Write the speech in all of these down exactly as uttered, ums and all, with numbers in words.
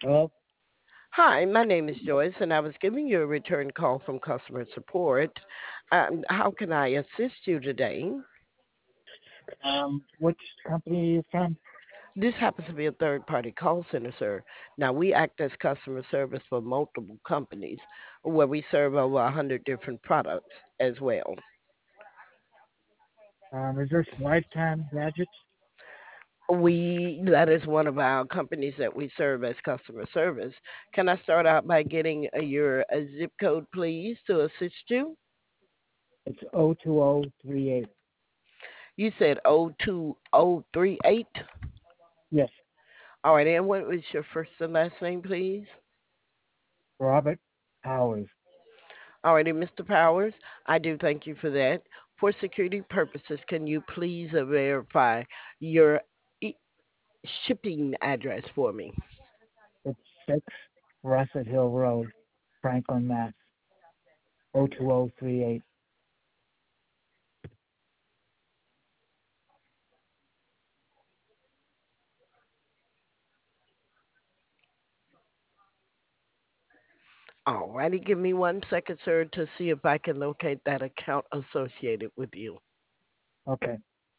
Well, Hi, my name is Joyce, and I was giving you a return call from customer support. Um, how can I assist you today? um, which company are you from? This happens to be a third party call center, sir. Now, we act as customer service for multiple companies where we serve over one hundred different products as well. Um, is this Lifetime Gadgets? We That is one of our companies that we serve as customer service. Can I start out by getting uh, your uh, zip code, please, to assist you? It's O two O three eight. You said O two O three eight. Yes, All right, and what was your first and last name, please? Robert Powers. All righty, mister Powers, I do thank you for that. For security purposes, can you please uh, verify your e- shipping address for me? It's six Russet Hill Road, Franklin, Mass. O two O three eight. All righty, give me one second, sir, to see if I can locate that account associated with you. Okay.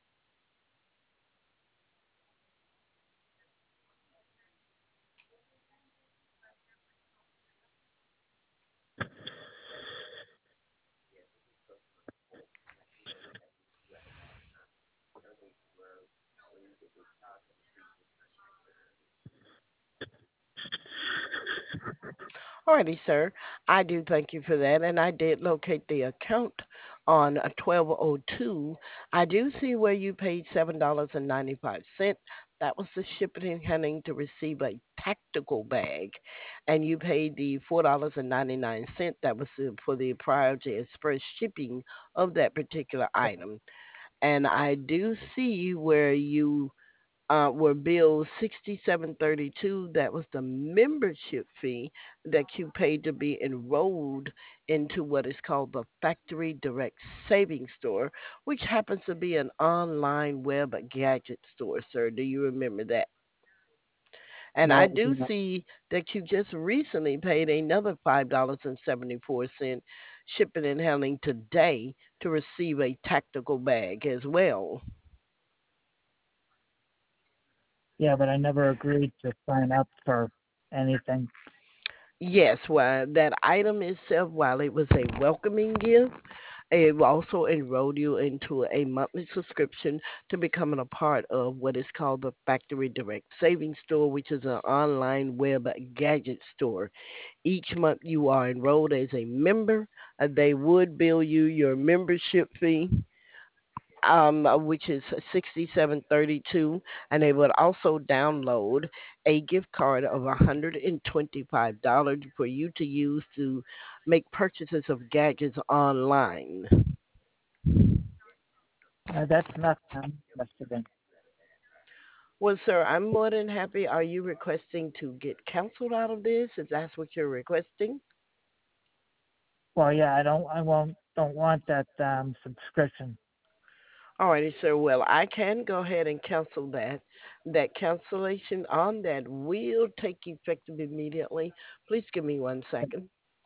Alrighty, sir. I do thank you for that, and I did locate the account on uh, twelve oh two. I do see where you paid seven dollars and ninety-five cents. That was the shipping and handling to receive a tactical bag, and you paid the four dollars and ninety-nine cents. That was the- for the priority express shipping of that particular item. And I do see where you uh, were billed sixty-seven thirty-two. That was the membership fee that you paid to be enrolled into what is called the Factory Direct Savings Store, which happens to be an online web gadget store, sir. Do you remember that? And I No, do do not. see that you just recently paid another five dollars and seventy-four cents shipping and handling today to receive a tactical bag as well. Yeah, but I never agreed to sign up for anything. Yes, well, that item itself, while it was a welcoming gift, it also enrolled you into a monthly subscription to becoming a part of what is called the Factory Direct Savings Store, which is an online web gadget store. Each month you are enrolled as a member. Uh, they would bill you your membership fee, um, uh, which is sixty-seven thirty-two, and they would also download a gift card of one hundred twenty-five dollars for you to use to make purchases of gadgets online. Uh, that's not um, must have been. Well, sir, I'm more than happy. Are you requesting to get counseled out of this? If that's what you're requesting? Well, yeah, I don't. I won't. Don't want that um, subscription. Alrighty, sir. Well, I can go ahead and cancel that. That cancellation on that will take effective immediately. Please give me one second.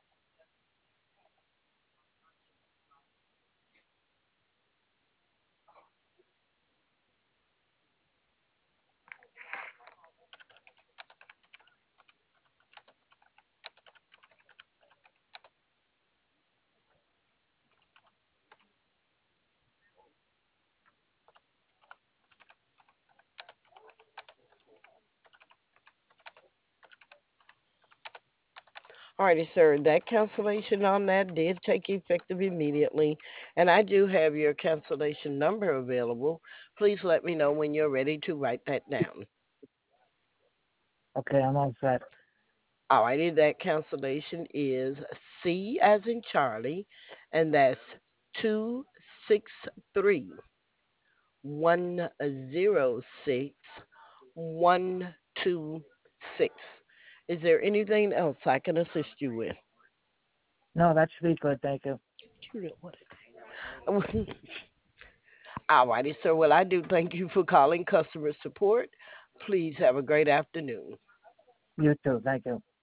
Alrighty, sir. That cancellation on that did take effective immediately, and I do have your cancellation number available. Please let me know when you're ready to write that down. Okay, I'm all set. Alrighty, that cancellation is C as in Charlie, and that's two six three one zero six one two six. Is there anything else I can assist you with? No, that should be good. Thank you. You know what it is. All righty, sir. Well, I do thank you for calling customer support. Please have a great afternoon. You too. Thank you.